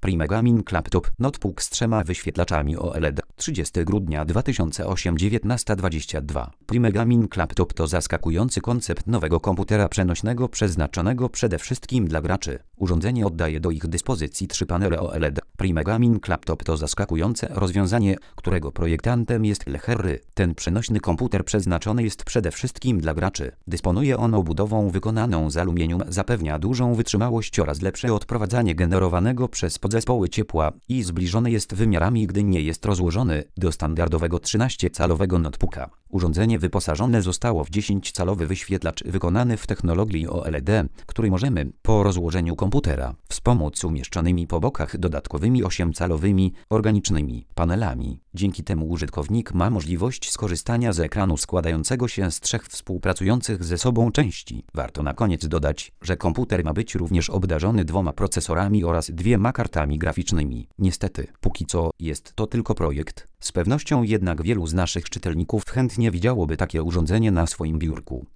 Prime Gaming Laptop Notebook z 3 wyświetlaczami OLED. 30 grudnia 2008 19:22. Prime Gaming Laptop to zaskakujący koncept nowego komputera przenośnego przeznaczonego przede wszystkim dla graczy. Urządzenie oddaje do ich dyspozycji 3 panele OLED. Prime Gaming Laptop to zaskakujące rozwiązanie, którego projektantem jest LHR. Ten przenośny komputer przeznaczony jest przede wszystkim dla graczy. Dysponuje on obudową wykonaną z aluminium, zapewnia dużą wytrzymałość oraz lepsze odprowadzanie generowanego przez podzespoły ciepła i zbliżony jest wymiarami, gdy nie jest rozłożony, do standardowego 13-calowego notebooka. Urządzenie wyposażone zostało w 10-calowy wyświetlacz wykonany w technologii OLED, który możemy, po rozłożeniu komputera, wspomóc umieszczonymi po bokach dodatkowymi 8-calowymi, organicznymi panelami. Dzięki temu użytkownik ma możliwość skorzystania z ekranu składającego się z 3 współpracujących ze sobą części. Warto na koniec dodać, że komputer ma być również obdarzony 2 procesorami oraz 2 kartami graficznymi. Niestety, póki co jest to tylko projekt. Z pewnością jednak wielu z naszych czytelników chętnie widziałoby takie urządzenie na swoim biurku.